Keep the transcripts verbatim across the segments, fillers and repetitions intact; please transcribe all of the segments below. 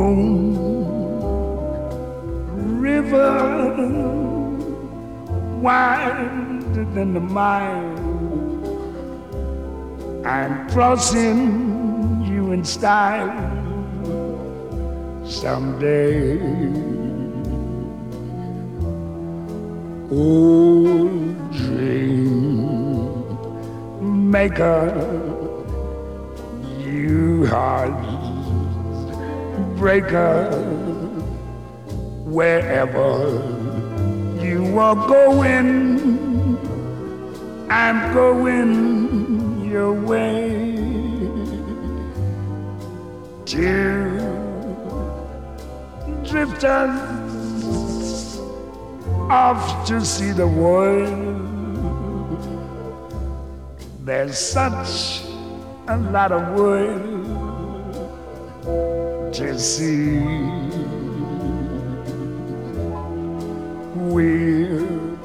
Moon River, wider than the mile, I'm crossing you in style someday. Old dream maker, you heartbreaker, wherever you are going, I'm going your way. Two drifters off to see the world. There's such a lot of world to see. We're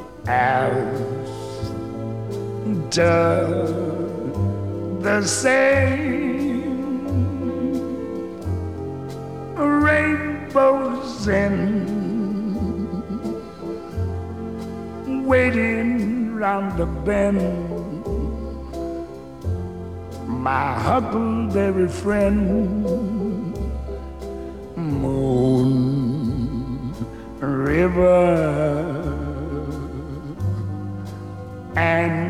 after the same rainbows and waiting round the bend. My huckleberry friend, Moon River, and